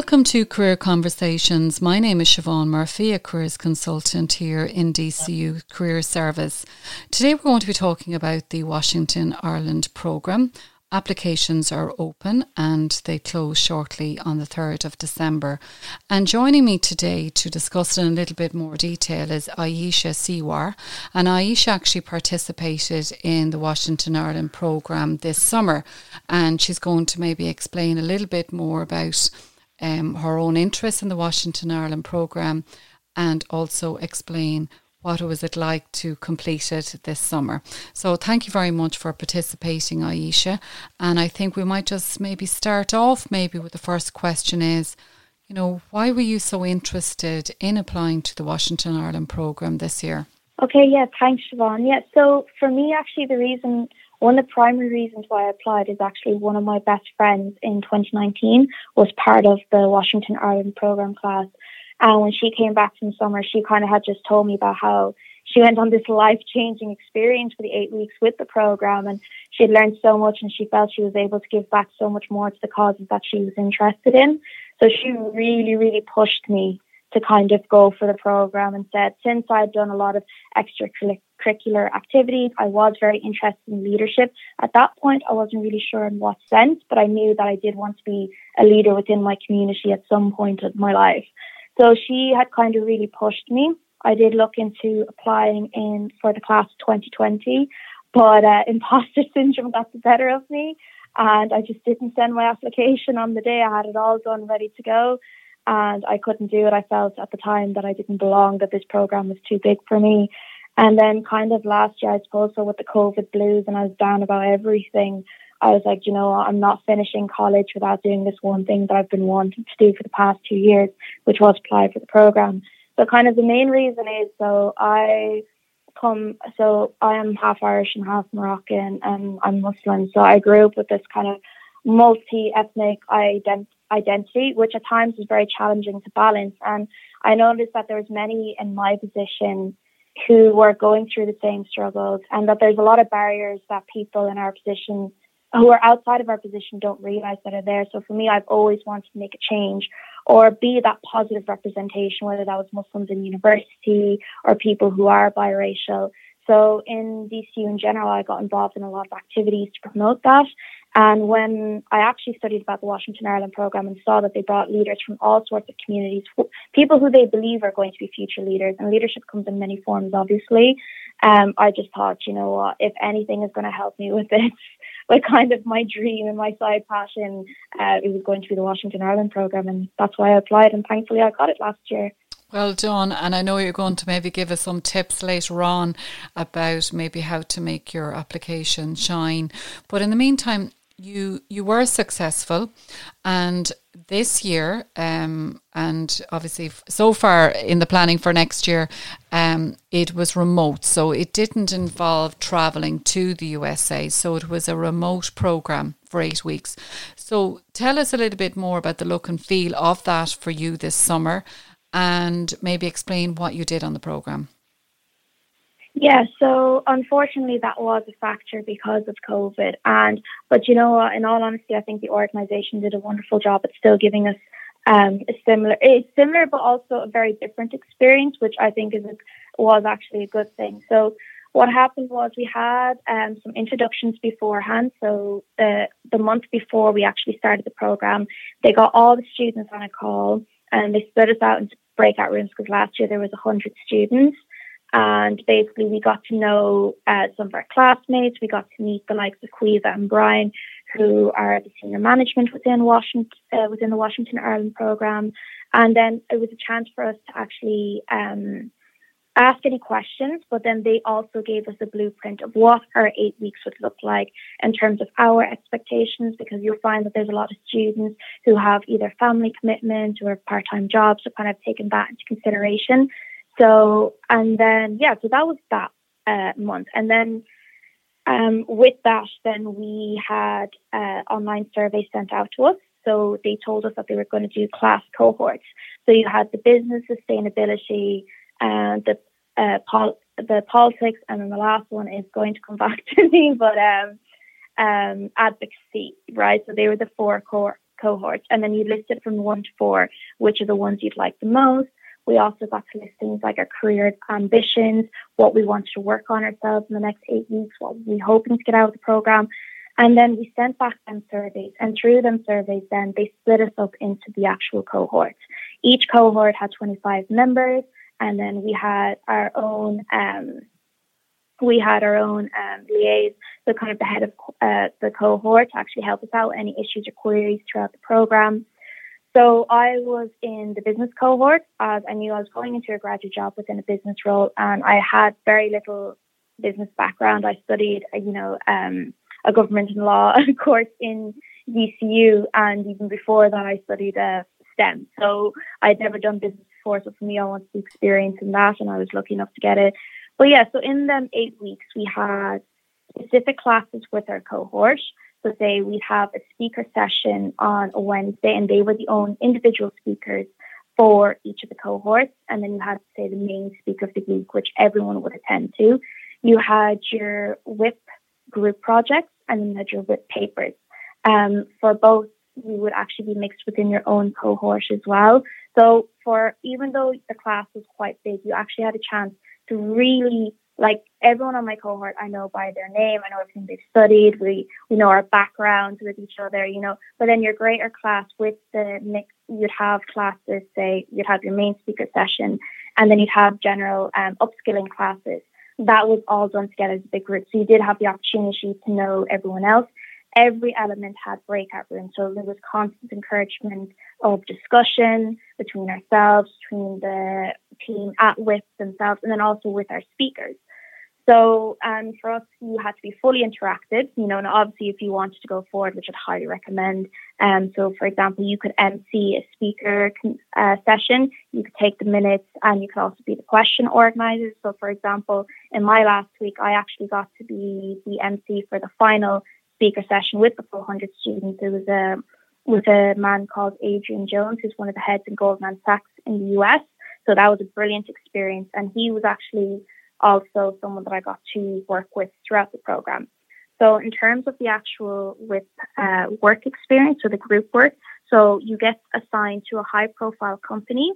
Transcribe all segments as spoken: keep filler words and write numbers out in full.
Welcome to Career Conversations. My name is Siobhan Murphy, a careers consultant here in D C U Career Service. Today we're going to be talking about the Washington Ireland programme. Applications are open and they close shortly on the third of December. And joining me today to discuss in a little bit more detail is Aisha Siwar. And Aisha actually participated in the Washington Ireland programme this summer. And she's going to maybe explain a little bit more about um, her own interest in the Washington Ireland programme and also explain what was it like to complete it this summer. So thank you very much for participating, Aisha. And I think we might just maybe start off maybe with the first question is, you know, why were you so interested in applying to the Washington Ireland programme this year? Okay, yeah, thanks, Siobhan. Yeah, so for me, actually, the reason, one of the primary reasons why I applied is actually one of my best friends in twenty nineteen was part of the Washington Ireland programme class. And when she came back from summer, she kind of had just told me about how she went on this life-changing experience for the eight weeks with the program, and she had learned so much, and she felt she was able to give back so much more to the causes that she was interested in. So she really, really pushed me to kind of go for the program and said, since I'd done a lot of extracurricular activities, I was very interested in leadership. At that point, I wasn't really sure in what sense, but I knew that I did want to be a leader within my community at some point of my life. So she had kind of really pushed me. I did look into applying in for the class of twenty twenty, but uh, imposter syndrome got the better of me, and I just didn't send my application on the day. I had it all done, ready to go, and I couldn't do it. I felt at the time that I didn't belong, that this program was too big for me. And then kind of last year, I suppose, so with the COVID blues, and I was down about everything, I was like, you know, I'm not finishing college without doing this one thing that I've been wanting to do for the past two years, which was apply for the program. So kind of the main reason is, so I come, so I am half Irish and half Moroccan, and I'm Muslim. So I grew up with this kind of multi-ethnic ident- identity, which at times was very challenging to balance. And I noticed that there was many in my position who were going through the same struggles, and that there's a lot of barriers that people in our position who are outside of our position don't realise that are there. So for me, I've always wanted to make a change or be that positive representation, whether that was Muslims in university or people who are biracial. So in D C U in general, I got involved in a lot of activities to promote that. And when I actually studied about the Washington Ireland programme and saw that they brought leaders from all sorts of communities, people who they believe are going to be future leaders, and leadership comes in many forms, obviously, um, I just thought, you know what, if anything is going to help me with this, like kind of my dream and my side passion, uh, it was going to be the Washington Ireland programme, and that's why I applied, and thankfully I got it last year. Well done. And I know you're going to maybe give us some tips later on about maybe how to make your application shine. But in the meantime, you you were successful, and this year, um, and obviously so far in the planning for next year, um, it was remote. So it didn't involve travelling to the U S A. So it was a remote programme for eight weeks. So tell us a little bit more about the look and feel of that for you this summer, and maybe explain what you did on the programme. Yeah, so unfortunately that was a factor because of COVID. And but you know what, in all honesty, I think the organisation did a wonderful job at still giving us um, a similar, it's similar but also a very different experience, which I think is a, was actually a good thing. So what happened was we had um, some introductions beforehand. So the the month before we actually started the programme, they got all the students on a call, and they split us out into breakout rooms because last year there was one hundred students. And basically, we got to know uh, some of our classmates. We got to meet the likes of Quiva and Brian, who are the senior management within Washington, uh, within the Washington Ireland programme. And then it was a chance for us to actually um, ask any questions. But then they also gave us a blueprint of what our eight weeks would look like in terms of our expectations, because you'll find that there's a lot of students who have either family commitments or part-time jobs, so kind of taking that into consideration. So, and then, yeah, so that was that uh, month. And then um, with that, then we had uh, online surveys sent out to us. So they told us that they were going to do class cohorts. So you had the business sustainability, and the uh, pol- the politics, and then the last one is going to come back to me, but um, um, advocacy, right? So they were the four core cohorts, and then you listed from one to four which are the ones you'd like the most. We also got to list things like our career ambitions, what we wanted to work on ourselves in the next eight weeks, what we're hoping to get out of the program. And then we sent back them surveys, and through them surveys, then they split us up into the actual cohorts. Each cohort had twenty-five members, and then we had our own, um, we had our own um, liaison, so kind of the head of uh, the cohort to actually help us out with any issues or queries throughout the program. So I was in the business cohort, as I knew I was going into a graduate job within a business role, and I had very little business background. I studied, you know, um, a government and law course in D C U, and even before that I studied uh, STEM. So I'd never done business before, so for me I wanted the experience in that, and I was lucky enough to get it. But yeah, so in them eight weeks we had specific classes with our cohort. So say we'd have a speaker session on a Wednesday, and they were the own individual speakers for each of the cohorts. And then you had, say, the main speaker of the week, which everyone would attend to. You had your W I P group projects, and then you had your W I P papers. Um, for both, you would actually be mixed within your own cohort as well. So for even though the class was quite big, you actually had a chance to really, like, everyone on my cohort, I know by their name, I know everything they've studied, we we know our backgrounds with each other, you know. But then your greater class with the mix, you'd have classes, say, you'd have your main speaker session, and then you'd have general um, upskilling classes. That was all done together as a big group. So you did have the opportunity to know everyone else. Every element had breakout rooms, so there was constant encouragement of discussion between ourselves, between the team at W I P themselves, and then also with our speakers. So um, for us, you had to be fully interactive, you know, and obviously if you wanted to go forward, which I'd highly recommend. Um, so for example, you could M C a speaker uh, session, you could take the minutes, and you could also be the question organizer. So for example, in my last week, I actually got to be the M C for the final speaker session with the four hundred students. It was a, with a man called Adrian Jones, who's one of the heads in Goldman Sachs in the U S. So that was a brilliant experience. And he was actually also someone that I got to work with throughout the program. So in terms of the actual with uh, work experience or the group work, so you get assigned to a high profile company,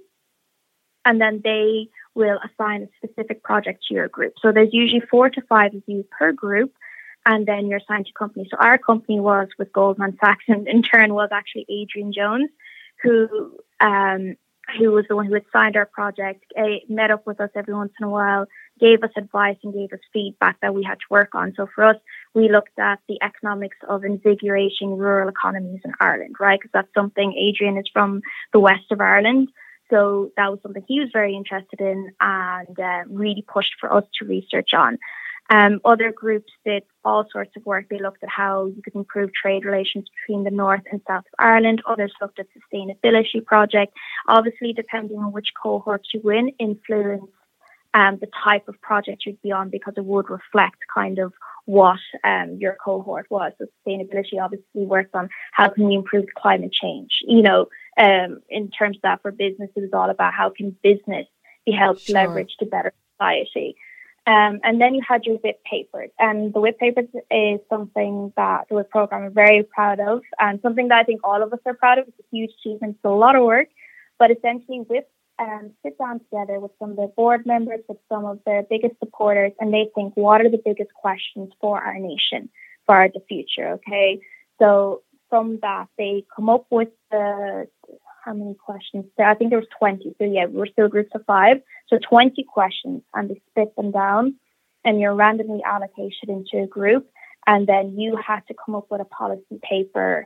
and then they will assign a specific project to your group. So there's usually four to five of you per group, and then you're assigned to company. So our company was with Goldman Sachs, and in turn was actually Adrian Jones, who um, who was the one who had signed our project, uh, met up with us every once in a while, gave us advice and gave us feedback that we had to work on. So for us, we looked at the economics of invigorating rural economies in Ireland, right? Because that's something, Adrian is from the west of Ireland. So that was something he was very interested in and uh, really pushed for us to research on. Um, other groups did all sorts of work. They looked at how you could improve trade relations between the north and south of Ireland. Others looked at sustainability project. Obviously, depending on which cohort you win, influence um, the type of project you'd be on, because it would reflect kind of what um, your cohort was. So sustainability obviously works on how can we improve climate change. You know, um, in terms of that, for business, it was all about how can business be helped Sure. leverage to better society. Um, and then you had your W I P papers. And the W I P papers is something that the W I P program are very proud of, and something that I think all of us are proud of. It's a huge achievement. It's a lot of work. But essentially, W I P um, sit down together with some of their board members, with some of their biggest supporters, and they think, what are the biggest questions for our nation, for the future, okay? So from that, they come up with the... how many questions there? I think there was twenty. So yeah, we're still groups of five. So twenty questions, and they split them down, and you're randomly allocated into a group, and then you had to come up with a policy paper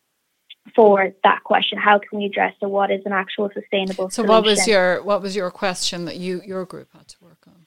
for that question. How can we address it? What is an actual sustainable so solution? what was your what was your question that you your group had to work on?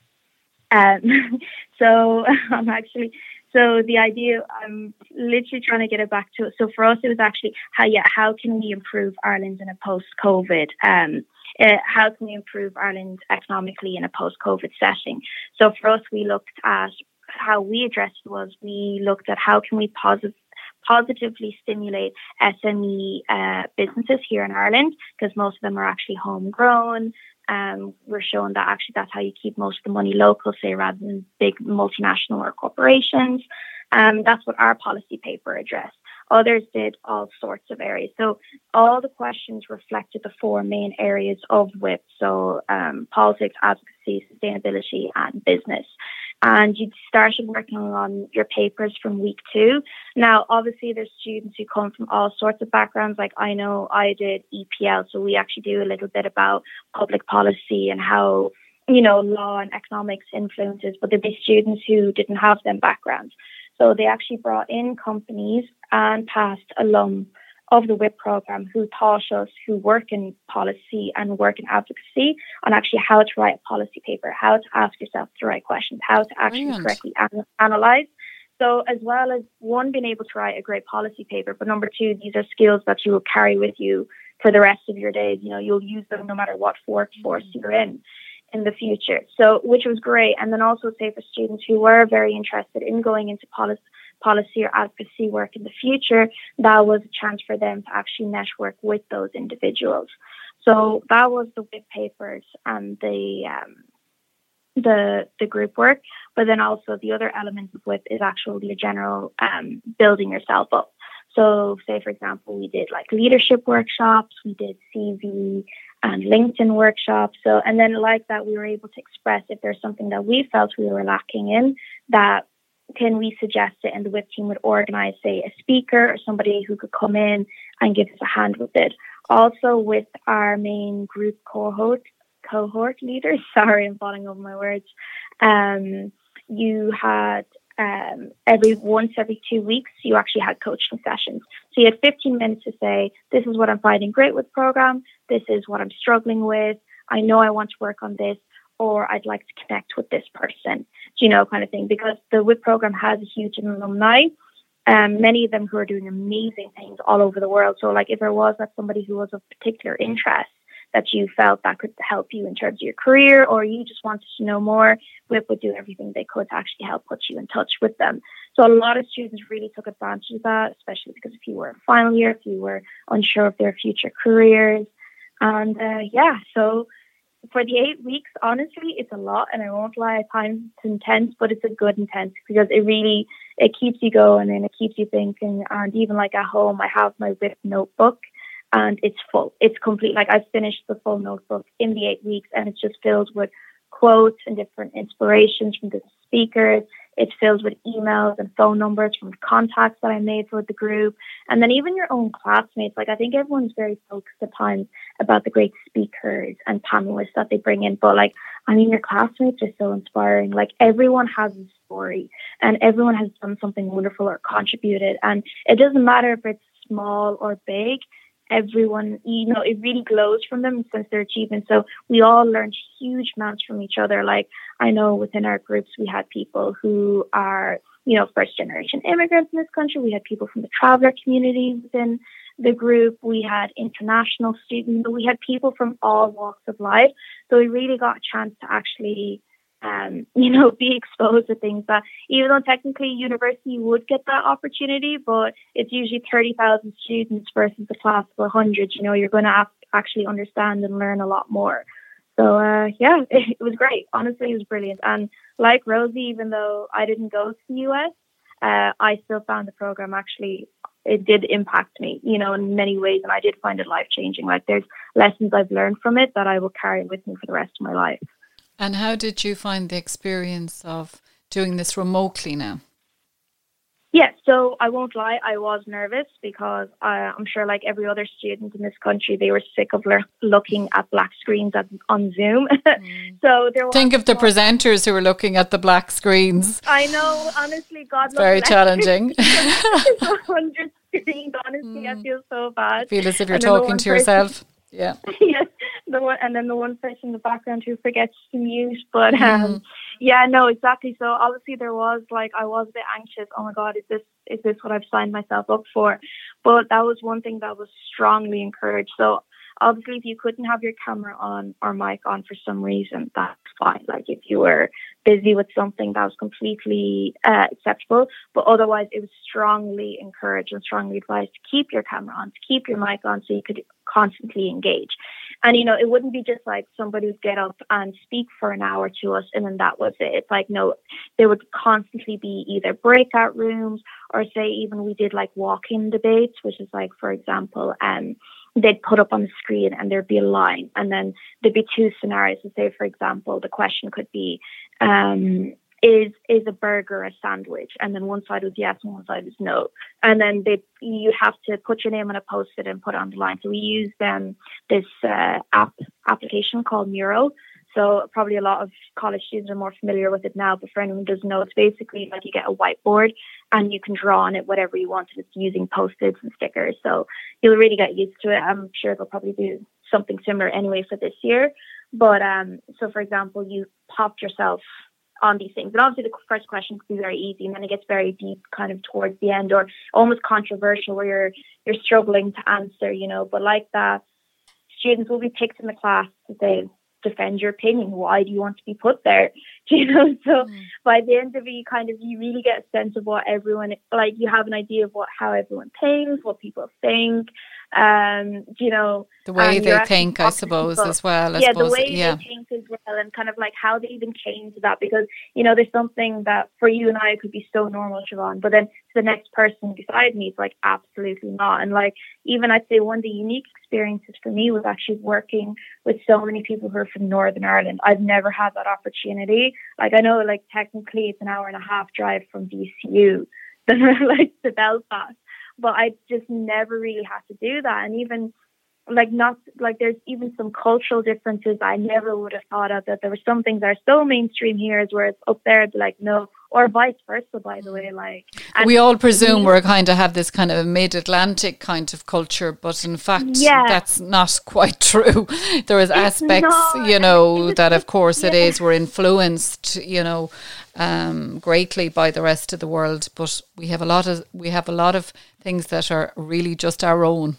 Um, so I'm actually. So the idea, I'm literally trying to get it back to it. So for us, it was actually how, yeah, how can we improve Ireland in a post-COVID? Um, uh, how can we improve Ireland economically in a post-COVID setting? So for us, we looked at how we addressed it was we looked at how can we positive, positively stimulate S M E uh, businesses here in Ireland, because most of them are actually homegrown. Um, we're showing that actually that's how you keep most of the money local, say, rather than big multinational or corporations. Um, that's what our policy paper addressed. Others did all sorts of areas. So all the questions reflected the four main areas of W I P. So um, politics, advocacy, sustainability, and business. And you started working on your papers from week two. Now, obviously, there's students who come from all sorts of backgrounds. Like I know I did E P L, so we actually do a little bit about public policy and how, you know, law and economics influences, but there'd be students who didn't have them backgrounds. So they actually brought in companies and past alum of the W I P program who taught us, who work in policy and work in advocacy, on actually how to write a policy paper, how to ask yourself the right questions, how to actually Brilliant. correctly an- analyze. So as well as one, being able to write a great policy paper, but number two, these are skills that you will carry with you for the rest of your days. You know, you'll use them no matter what workforce you're in in the future. So, which was great. And then also say for students who were very interested in going into policy, policy or advocacy work in the future, that was a chance for them to actually network with those individuals. So that was the W I P papers and the um, the the group work. But then also the other element of W I P is actually the general um, building yourself up. So say, for example, we did like leadership workshops, we did C V and LinkedIn workshops. So, and then like that, we were able to express if there's something that we felt we were lacking in, that can we suggest it, and the W I P team would organize, say, a speaker or somebody who could come in and give us a hand with it. Also with our main group cohort, cohort leaders, sorry, I'm falling over my words, um, you had um, every once every two weeks, you actually had coaching sessions. So you had fifteen minutes to say, this is what I'm finding great with the program, this is what I'm struggling with, I know I want to work on this, or I'd like to connect with this person, you know, kind of thing. Because the W I P program has a huge alumni, um, many of them who are doing amazing things all over the world. So like if there was like somebody who was of particular interest that you felt that could help you in terms of your career, or you just wanted to know more, W I P would do everything they could to actually help put you in touch with them. So a lot of students really took advantage of that, especially because if you were in final year, if you were unsure of their future careers. And uh, yeah, so for the eight weeks, honestly, it's a lot, and I won't lie, at times it's intense, but it's a good intense because it really, it keeps you going and it keeps you thinking. And even like at home, I have my W I P notebook and it's full. It's complete. Like I've finished the full notebook in the eight weeks and it's just filled with quotes and different inspirations from the speakers. It's filled with emails and phone numbers from contacts that I made with the group. And then even your own classmates. Like I think everyone's very focused at times about the great speakers and panelists that they bring in. But like, I mean, your classmates are so inspiring. Like everyone has a story and everyone has done something wonderful or contributed. And it doesn't matter if it's small or big. Everyone, you know, it really glows from them since their achievements. So we all learned huge amounts from each other. Like I know within our groups, we had people who are, you know, first generation immigrants in this country. We had people from the traveler community within the group. We had international students. We had people from all walks of life. So we really got a chance to actually Um, you know, be exposed to things that, even though technically university would get that opportunity, but it's usually thirty thousand students versus the class of one hundred, you know, you're going to have to actually understand and learn a lot more. So, uh, yeah, it, it was great. Honestly, it was brilliant. And like Rosie, even though I didn't go to the U S, uh, I still found the program actually, it did impact me, you know, in many ways. And I did find it life-changing. Like there's lessons I've learned from it that I will carry with me for the rest of my life. And how did you find the experience of doing this remotely now? Yeah, so I won't lie, I was nervous because uh, I'm sure like every other student in this country, they were sick of le- looking at black screens at, on Zoom. Mm. So there was Think of the presenters who were looking at the black screens. I know, honestly, God it's very challenging. one hundred screens, honestly, mm. I feel so bad. I feel as if you're talking to person, yourself. Yeah. Yes. The one, and then the one person in the background who forgets to mute. But um, mm. yeah, no, exactly. So obviously there was like, I was a bit anxious. Oh my God, is this is this what I've signed myself up for? But that was one thing that was strongly encouraged. So obviously, if you couldn't have your camera on or mic on for some reason, that's fine. Like if you were busy with something, that was completely uh, acceptable. But otherwise, it was strongly encouraged and strongly advised to keep your camera on, to keep your mic on, so you could constantly engage. And, you know, it wouldn't be just like somebody would get up and speak for an hour to us and then that was it. It's like, no, there would constantly be either breakout rooms or say even we did like walk-in debates, which is like, for example, um, they'd put up on the screen and there'd be a line and then there'd be two scenarios. So say, for example, the question could be, um, is is a burger a sandwich? And then one side was yes and one side was no. And then they you have to put your name on a post-it and put it on the line. So we used um, this uh, app application called Miro. So probably a lot of college students are more familiar with it now, but for anyone who doesn't know, it's basically like you get a whiteboard and you can draw on it whatever you want. It's using post-its and stickers. So you'll really get used to it. I'm sure they'll probably do something similar anyway for this year. But um, so for example, you popped yourself on these things. And obviously the first question could be very easy and then it gets very deep kind of towards the end or almost controversial where you're you're struggling to answer, you know. But like that, students will be picked in the class to say, defend your opinion. Why do you want to be put there? You know, so mm. by the end of it, you kind of, you really get a sense of what everyone, like you have an idea of what, how everyone thinks, what people think, um, you know. The way they think, I suppose, as well. I yeah, suppose, the way yeah. they think as well and kind of like how they even came to that because, you know, there's something that for you and I could be so normal, Siobhan, but then to the next person beside me, it's like absolutely not. And like, even I'd say one of the unique experiences for me was actually working with so many people who are from Northern Ireland. I've never had that opportunity. Like I know like technically it's an hour and a half drive from D C U like to Belfast, but I just never really had to do that. And even like not like there's even some cultural differences I never would have thought of, that there were some things that are so mainstream here as where it's up there like no, or vice versa, by the way. Like we all presume we're kind of have this kind of mid-Atlantic kind of culture, but in fact yeah. that's not quite true. There is aspects, not, you know, that of course yeah. it is, we're influenced, you know, um, greatly by the rest of the world, but we have a lot of we have a lot of things that are really just our own.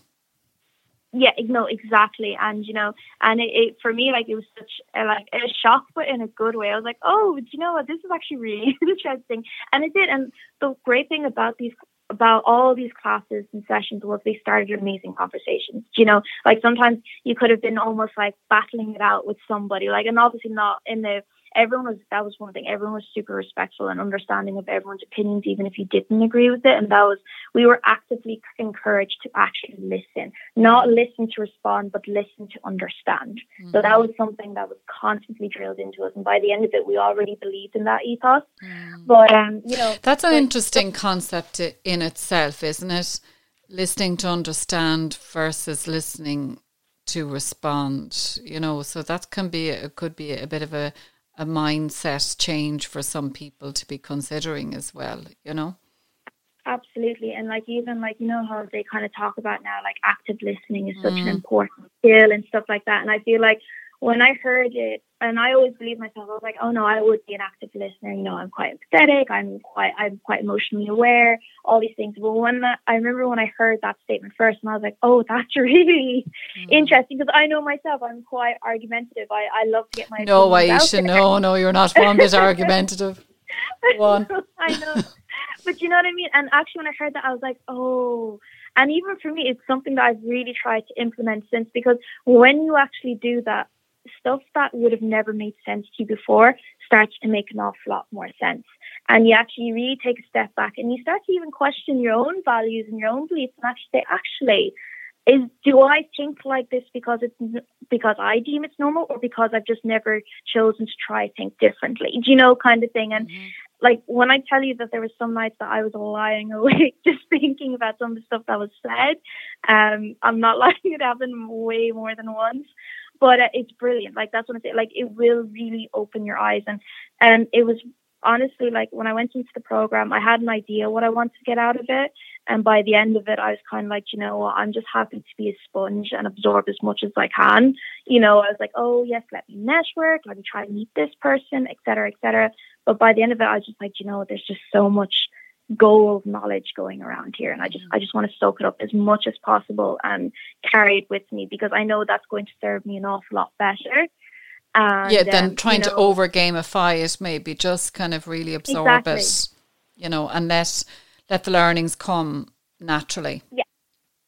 Yeah, no, exactly. And, you know, and it, it for me, like, it was such a, like a shock, but in a good way. I was like, oh, do you know what? This is actually really interesting. And it did. And the great thing about these, about all these classes and sessions was they started amazing conversations. You know, like sometimes you could have been almost like battling it out with somebody, like, and obviously not in the, everyone was, that was one thing, everyone was super respectful and understanding of everyone's opinions, even if you didn't agree with it. And that was, we were actively encouraged to actually listen, not listen to respond, but listen to understand. Mm-hmm. So that was something that was constantly drilled into us. And by the end of it, we already believed in that ethos. Mm. But, um, you know. That's an but, interesting but, concept in itself, isn't it? Listening to understand versus listening to respond, you know, so that can be, it could be a bit of a, a mindset change for some people to be considering as well, you know? Absolutely. And like, even like, you know how they kind of talk about now, like active listening is such mm. an important skill and stuff like that. And I feel like when I heard it, and I always believed myself, I was like, oh no, I would be an active listener. You know, I'm quite empathetic. I'm quite, I'm quite emotionally aware, all these things. But when that, I remember when I heard that statement first and I was like, oh, that's really mm. interesting, because I know myself, I'm quite argumentative. I, I love to get my No, Aisha, no, no, you're not one bit argumentative. One. I know. But you know what I mean? And actually when I heard that, I was like, oh, and even for me, it's something that I've really tried to implement since, because when you actually do that, stuff that would have never made sense to you before starts to make an awful lot more sense. And you actually really take a step back and you start to even question your own values and your own beliefs and actually say, actually, is do I think like this because it's because I deem it's normal, or because I've just never chosen to try to think differently? Do you know, kind of thing? And mm-hmm. like when I tell you that there were some nights that I was lying awake just thinking about some of the stuff that was said, um, I'm not lying, it happened way more than once. But uh, it's brilliant. Like, that's what I say. Like, it will really open your eyes. And and it was honestly, like, when I went into the program, I had an idea what I wanted to get out of it. And by the end of it, I was kind of like, you know what, I'm just happy to be a sponge and absorb as much as I can. You know, I was like, oh, yes, let me network. Let me try to meet this person, et cetera, et cetera. But by the end of it, I was just like, you know, there's just so much gold knowledge going around here, and I just I just want to soak it up as much as possible and carry it with me, because I know that's going to serve me an awful lot better. And, yeah, then um, trying you know, to over gamify it, maybe just kind of really absorb exactly. it, you know, and let let the learnings come naturally. Yeah,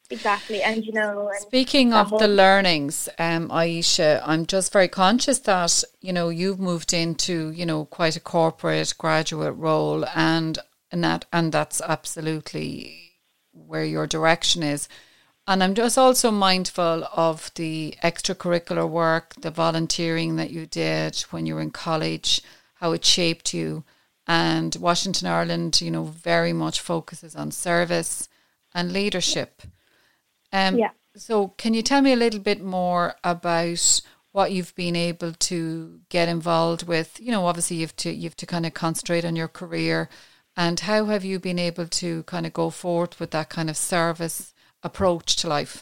exactly. And, you know, and speaking of whole- the learnings, um, Aisha, I'm just very conscious that, you know, you've moved into, you know, quite a corporate graduate role, and, and that, and that's absolutely where your direction is. And I'm just also mindful of the extracurricular work, the volunteering that you did when you were in college, how it shaped you. And Washington Ireland, you know, very much focuses on service and leadership. Um, yeah. So can you tell me a little bit more about what you've been able to get involved with? You know, obviously you've to you've to kind of concentrate on your career, and how have you been able to kind of go forward with that kind of service approach to life?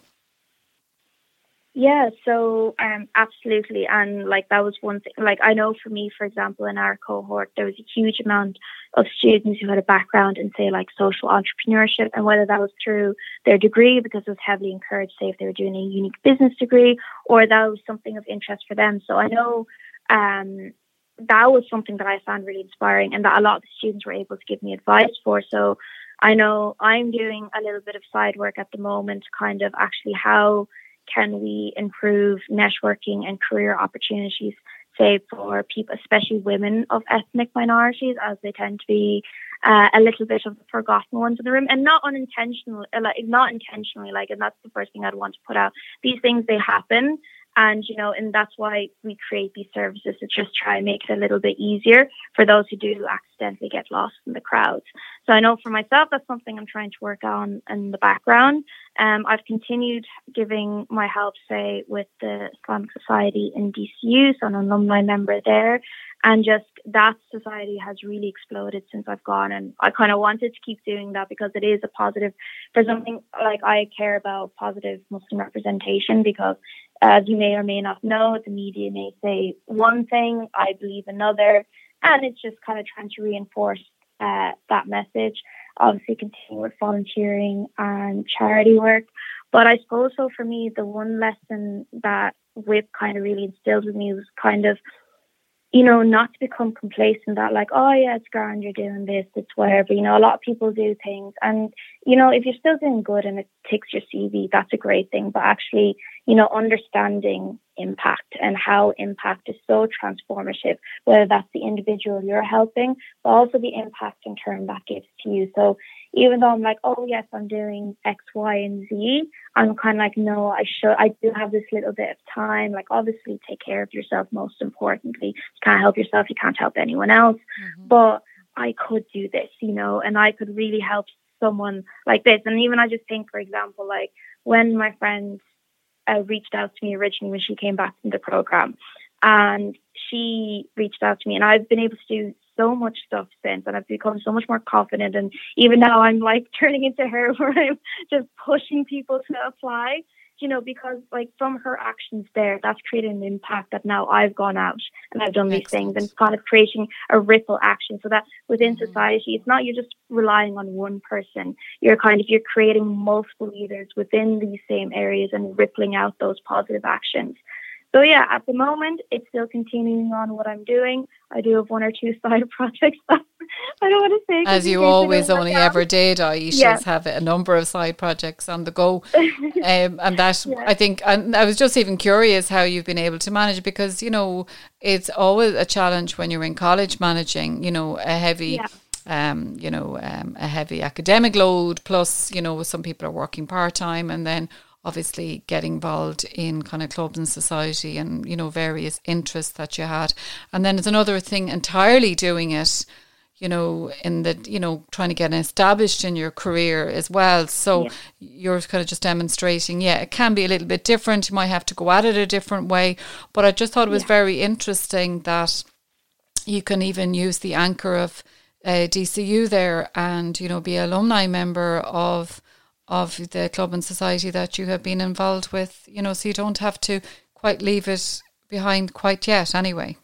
Yeah, so um, absolutely. And like that was one thing, like I know for me, for example, in our cohort, there was a huge amount of students who had a background in, say, like social entrepreneurship, and whether that was through their degree, because it was heavily encouraged, say, if they were doing a unique business degree, or that was something of interest for them. So I know um, that was something that I found really inspiring, and that a lot of the students were able to give me advice for. So I know I'm doing a little bit of side work at the moment, kind of actually how can we improve networking and career opportunities, say, for people, especially women of ethnic minorities, as they tend to be uh, a little bit of the forgotten ones in the room, and not unintentionally, like not intentionally, like, and that's the first thing I'd want to put out. These things, they happen. And, you know, and that's why we create these services, to just try and make it a little bit easier for those who do accidentally get lost in the crowds. So I know for myself, that's something I'm trying to work on in the background. Um, I've continued giving my help, say, with the Islamic Society in D C U, so I'm an alumni member there. And just that society has really exploded since I've gone. And I kind of wanted to keep doing that because it is a positive, for something like I care about positive Muslim representation, because as you may or may not know, the media may say one thing, I believe another, and it's just kind of trying to reinforce uh, that message. Obviously, continue with volunteering and charity work. But I suppose, so for me, the one lesson that W I P kind of really instilled with me was kind of, you know, not to become complacent, that like, oh yeah, it's grand, you're doing this, it's whatever. You know, a lot of people do things, and, you know, if you're still doing good and it ticks your C V, that's a great thing. But actually, you know, understanding impact and how impact is so transformative, whether that's the individual you're helping, but also the impact in turn that gives to you. So even though I'm like, oh yes, I'm doing X, Y, and Z, I'm kind of like, no, I should, I do have this little bit of time. Like, obviously, take care of yourself, most importantly. You can't help yourself, you can't help anyone else. Mm-hmm. But I could do this, you know, and I could really help someone like this. And even I just think, for example, like when my friend uh, reached out to me originally when she came back from the program, and she reached out to me, and I've been able to do so much stuff since, and I've become so much more confident. And even now I'm like turning into her, where I'm just pushing people to apply, you know, because like from her actions there, that's created an impact that now I've gone out and I've done these things, and it's kind of creating a ripple action, so that within mm-hmm. society, it's not you're just relying on one person. You're kind of, you're creating multiple leaders within these same areas and rippling out those positive actions. So yeah, at the moment, it's still continuing on what I'm doing. I do have one or two side projects that I don't want to say. As you always only ever did, Aisha's yeah. have a number of side projects on the go. um, and that, yeah. I think, and I was just even curious how you've been able to manage, because, you know, it's always a challenge when you're in college managing, you know, a heavy... Yeah. Um, you know, um, a heavy academic load, plus, you know, some people are working part-time, and then obviously getting involved in kind of clubs and society and, you know, various interests that you had. And then there's another thing entirely doing it, you know, in the, you know, trying to get established in your career as well. So yeah. you're kind of just demonstrating, yeah, it can be a little bit different. You might have to go at it a different way. But I just thought it was yeah. very interesting that you can even use the anchor of Uh, D C U there, and, you know, be an alumni member of of the club and society that you have been involved with, you know, so you don't have to quite leave it behind quite yet anyway.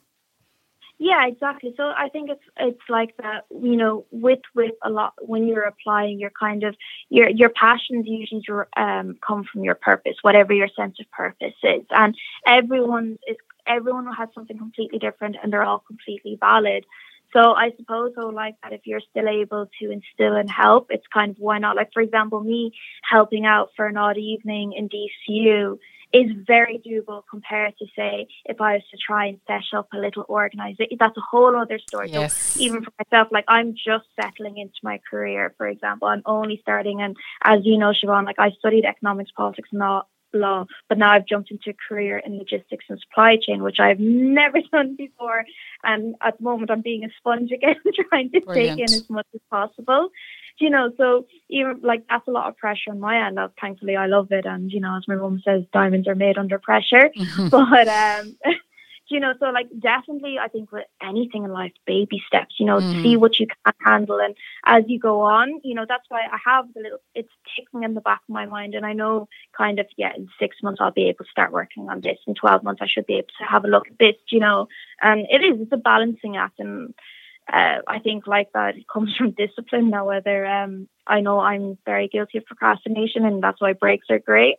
Yeah, exactly. So I think it's it's like that, you know, with with a lot, when you're applying, you're kind of, your your passions usually um, come from your purpose, whatever your sense of purpose is. And everyone is everyone has something completely different, and they're all completely valid. So I suppose, though, like that, if you're still able to instill and help, it's kind of why not? Like, for example, me helping out for an odd evening in D C U is very doable compared to, say, if I was to try and set up a little organisation. That's a whole other story. Yes. So even for myself, like I'm just settling into my career, for example. I'm only starting, and as you know, Siobhan, like I studied economics, politics, and law, law, but now I've jumped into a career in logistics and supply chain, which I've never done before. And at the moment, I'm being a sponge again, trying to Brilliant. take in as much as possible. You know, so even like that's a lot of pressure on my end. Uh, thankfully, I love it, and you know, as my mum says, diamonds are made under pressure. Mm-hmm. But um, you know, so like definitely, I think with anything in life, baby steps. You know, Mm. see what you can handle, and as you go on, you know, that's why I have the little. It's ticking in the back of my mind, and I know kind of yeah, in six months I'll be able to start working on this. In twelve months, I should be able to have a look at this. You know, and it is it's a balancing act, and. Uh, I think like that it comes from discipline. Now, whether um, I know I'm very guilty of procrastination, and that's why breaks are great.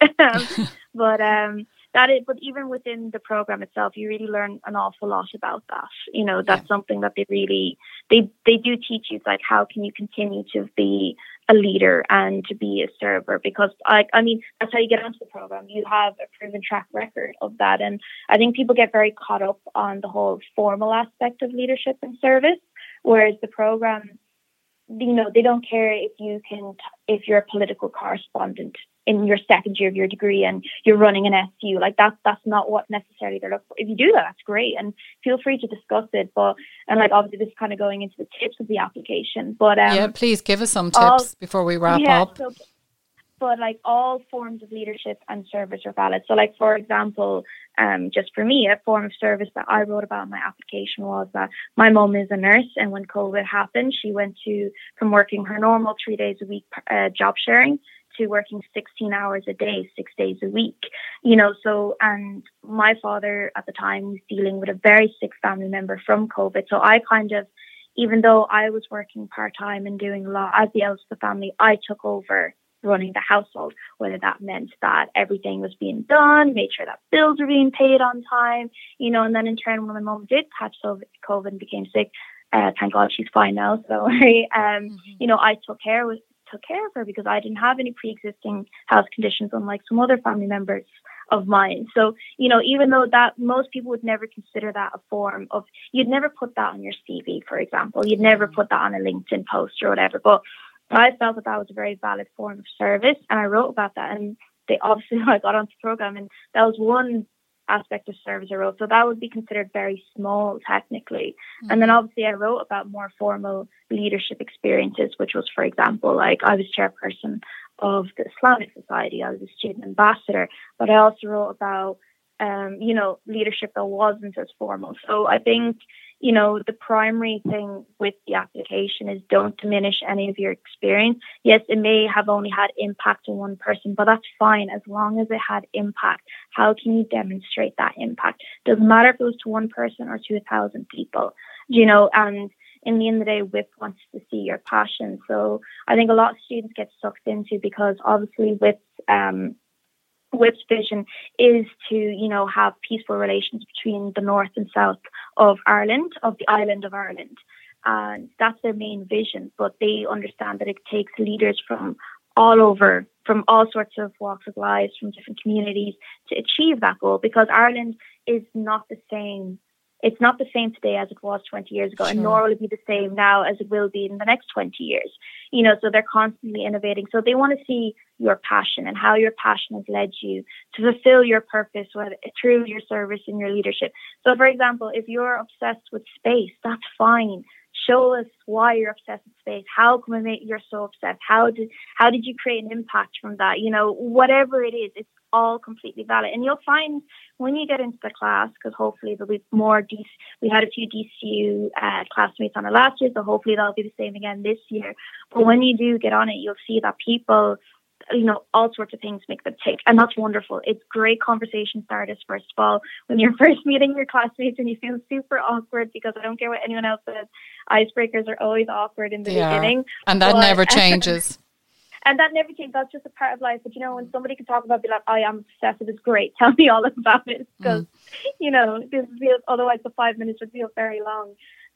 but um, that is, but even within the program itself, you really learn an awful lot about that. You know, that's yeah. something that they really they they do teach you. It's like how can you continue to be a leader and to be a server? Because I, I mean, that's how you get onto the program. You have a proven track record of that, and I think people get very caught up on the whole formal aspect of leadership and service. Whereas the program, you know, they don't care if you can, if you're a political correspondent in your second year of your degree and you're running an S U. Like that's that's not what necessarily they're looking for. If you do that, that's great, and feel free to discuss it. But and like obviously this is kind of going into the tips of the application. But um, yeah, please give us some tips all, before we wrap yeah, up. So, but like all forms of leadership and service are valid. So like, for example, um, just for me, a form of service that I wrote about in my application was that my mum is a nurse, and when COVID happened, she went to from working her normal three days a week uh, job sharing to working sixteen hours a day, six days a week. You know, so, and my father at the time was dealing with a very sick family member from COVID. So I kind of, even though I was working part-time and doing a lot as the eldest of the family, I took over running the household, whether that meant that everything was being done, made sure that bills were being paid on time, you know, and then in turn, when my mom did catch COVID and became sick, uh, thank God she's fine now, so don't worry, um, mm-hmm. you know, I took care, with, took care of her because I didn't have any pre-existing health conditions, unlike some other family members of mine. So, you know, even though that most people would never consider that a form of, you'd never put that on your C V, for example, you'd never put that on a LinkedIn post or whatever, but I felt that that was a very valid form of service, and I wrote about that, and they obviously I got onto the program, and that was one aspect of service I wrote. So that would be considered very small technically. Mm-hmm. And then obviously I wrote about more formal leadership experiences, which was, for example, like I was chairperson of the Islamic Society, I was a student ambassador, but I also wrote about um, you know, leadership that wasn't as formal. So I think, you know, the primary thing with the application is don't diminish any of your experience. Yes, it may have only had impact on one person, but that's fine as long as it had impact. How can you demonstrate that impact? Doesn't matter if it was to one person or to a thousand people, you know, and in the end of the day, W I P wants to see your passion. So I think a lot of students get sucked into, because obviously with um W I P's vision is to, you know, have peaceful relations between the north and south of Ireland, of the island of Ireland. And that's their main vision. But they understand that it takes leaders from all over, from all sorts of walks of life, from different communities to achieve that goal, because Ireland is not the same. It's not the same today as it was twenty years ago, sure. And nor will it be the same now as it will be in the next twenty years. You know, so they're constantly innovating. So they want to see your passion and how your passion has led you to fulfill your purpose, whether through your service and your leadership. So, for example, if you're obsessed with space, that's fine. Show us why you're obsessed with space. How come it made you're so obsessed? How did how did you create an impact from that? You know, whatever it is, it's all completely valid. And you'll find when you get into the class, because hopefully there'll be more, D- we had a few D C U uh, classmates on it last year, so hopefully that'll be the same again this year. But when you do get on it, you'll see that people, you know, all sorts of things make them tick. And that's wonderful. It's great conversation starters, first of all, when you're first meeting your classmates and you feel super awkward, because I don't care what anyone else says, icebreakers are always awkward in the they beginning. Are. And that but, never changes. And that never changes. That's just a part of life. But, you know, when somebody can talk about, be like, I am obsessive, it's great. Tell me all about it. Because, mm. you know, this feels, otherwise the five minutes would feel very long.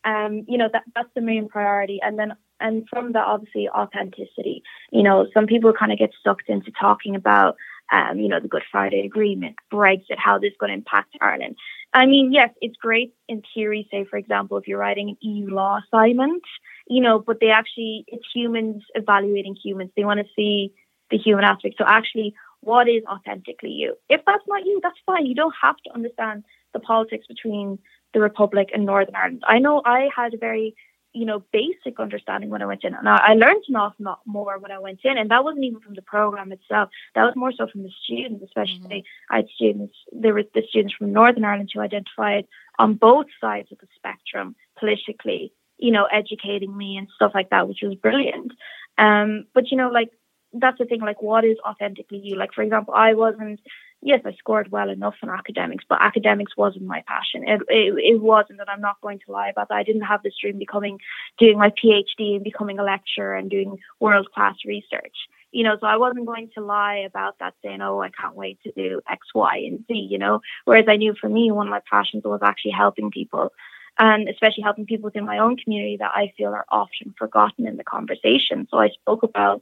Um, you know, that that's the main priority. And then, and from that, obviously, authenticity. You know, some people kind of get sucked into talking about, um, you know, the Good Friday Agreement, Brexit, how this is going to impact Ireland. I mean, yes, it's great in theory, say, for example, if you're writing an E U law assignment, you know, but they actually, it's humans evaluating humans. They want to see the human aspect. So actually, what is authentically you? If that's not you, that's fine. You don't have to understand the politics between the Republic and Northern Ireland. I know I had a very, you know, basic understanding when I went in. And I, I learned an awful lot more when I went in. And that wasn't even from the program itself. That was more so from the students, especially mm-hmm. I had students, there were the students from Northern Ireland who identified on both sides of the spectrum politically, you know, educating me and stuff like that, which was brilliant. Um, but, you know, like, that's the thing, like, what is authentically you? Like, for example, I wasn't, yes, I scored well enough in academics, but academics wasn't my passion. It, it, it wasn't, and I'm not going to lie about that. I didn't have this dream becoming, doing my PhD and becoming a lecturer and doing world-class research. You know, so I wasn't going to lie about that, saying, oh, I can't wait to do X, Y, and Z, you know. Whereas I knew for me, one of my passions was actually helping people, and especially helping people within my own community that I feel are often forgotten in the conversation. So I spoke about,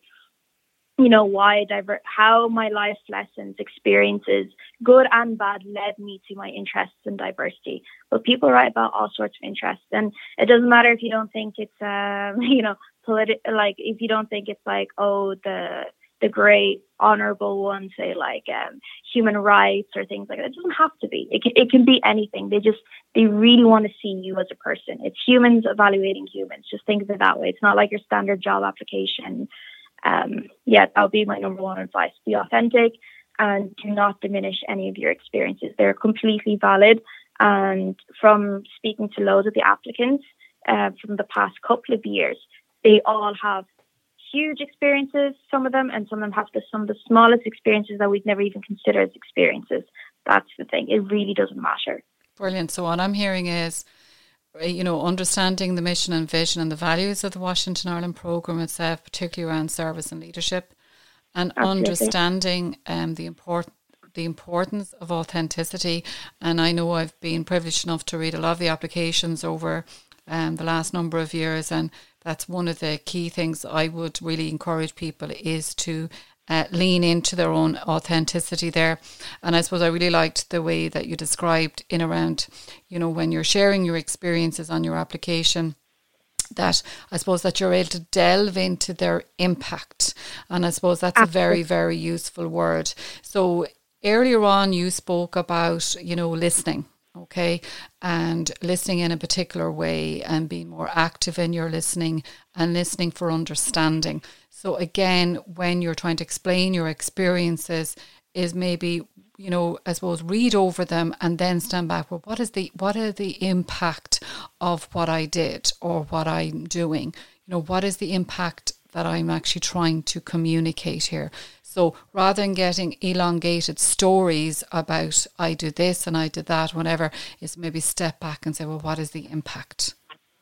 you know, why I diver- how my life lessons, experiences, good and bad, led me to my interests in diversity. But people write about all sorts of interests, and it doesn't matter if you don't think it's, um, you know, politi- like if you don't think it's like, oh, the the great honorable ones, say like um, human rights or things like that. It doesn't have to be. It can, it can be anything. They just, they really want to see you as a person. It's humans evaluating humans. Just think of it that way. It's not like your standard job application. Um, yeah, that would be my number one advice. Be authentic and do not diminish any of your experiences. They're completely valid. And from speaking to loads of the applicants uh, from the past couple of years, they all have huge experiences, some of them, and some of them have the, some of the smallest experiences that we'd never even consider as experiences. That's the thing. It really doesn't matter. Brilliant. So what I'm hearing is, you know, understanding the mission and vision and the values of the Washington Ireland programme itself, particularly around service and leadership, and Absolutely. understanding um, the important the importance of authenticity. And I know I've been privileged enough to read a lot of the applications over um, the last number of years, and that's one of the key things I would really encourage people is to Uh, lean into their own authenticity there. And I suppose I really liked the way that you described in around, you know, when you're sharing your experiences on your application, that I suppose that you're able to delve into their impact. And I suppose that's Absolutely. a very, very useful word. So earlier on you spoke about, you know, listening. Okay, and listening in a particular way and being more active in your listening and listening for understanding. So again, when you're trying to explain your experiences, is maybe, you know, I suppose read over them and then stand back. Well, what is the what are the impact of what I did or what I'm doing? You know, what is the impact that I'm actually trying to communicate here? So rather than getting elongated stories about I did this and I did that, whatever, is maybe step back and say, well, what is the impact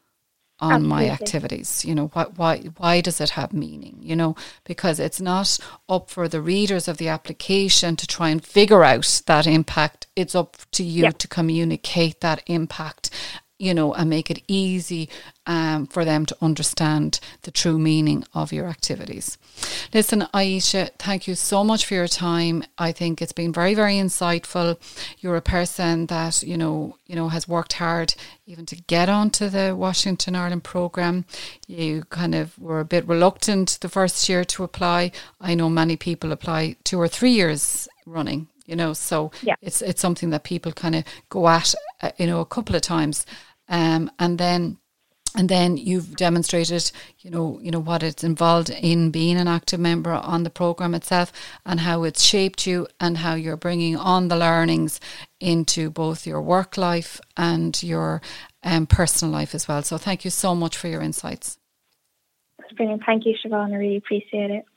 on Absolutely. my activities? You know, what, why, why does it have meaning? You know, because it's not up for the readers of the application to try and figure out that impact. It's up to you yep. to communicate that impact, you know, and make it easy um, for them to understand the true meaning of your activities. Listen, Aisha, thank you so much for your time. I think it's been very, very insightful. You're a person that, you know, you know, has worked hard even to get onto the Washington Ireland programme. You kind of were a bit reluctant the first year to apply. I know many people apply two or three years running. You know, so yeah. it's it's something that people kind of go at, uh, you know, a couple of times. Um, and then, and then you've demonstrated, you know, you know what it's involved in being an active member on the program itself, and how it's shaped you, and how you're bringing on the learnings into both your work life and your um, personal life as well. So, thank you so much for your insights. That's brilliant. Thank you, Siobhan. I really appreciate it.